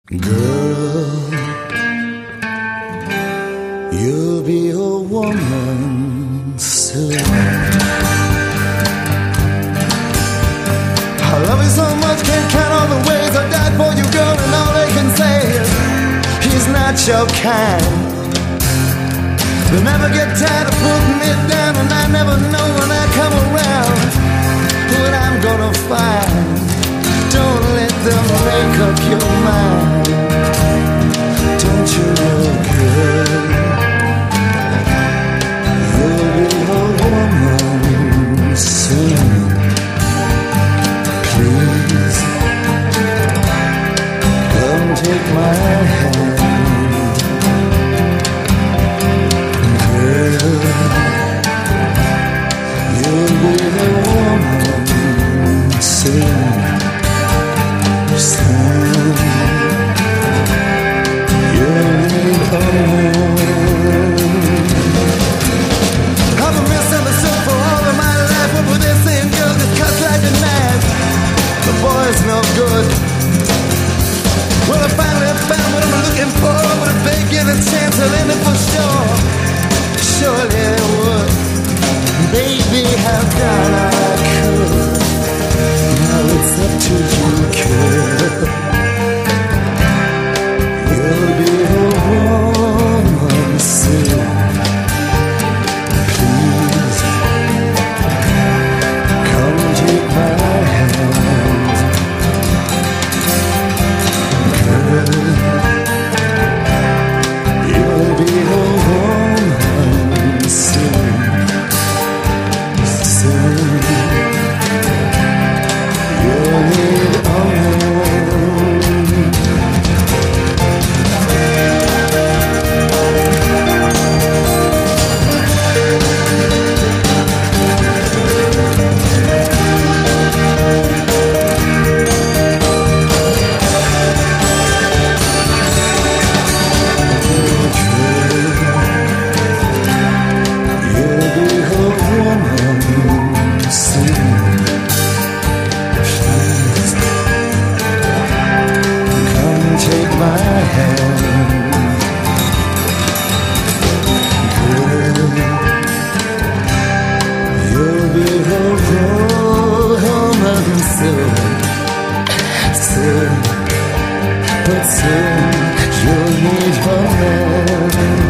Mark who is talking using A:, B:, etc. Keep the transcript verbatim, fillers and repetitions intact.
A: Girl, you'll be a woman soon. I love you so much, can't count all the ways I died for you, girl, and all they can say is he's not your kind. They'll never get tired of putting me down, and I never know when I come around what I'm gonna find. Don't let them make up your mind. Don't you know, girl, you'll be a woman soon. Please, come take my hand. Girl, you'll be a woman soon. Soon, you'll be home. I've been misunderstood for all of my life. What were they saying, girl, this cuts like a knife. The boy's no good. Well, I finally found what I'm looking for, but if they give a chance, I'll end it for sure. Surely it would. Baby, how done I could. Now it's up to you, girl. You'll be a woman soon. Please, come take my hand. Girl, you'll be a woman soon. Soon. You'll need a but soon you'll need a man.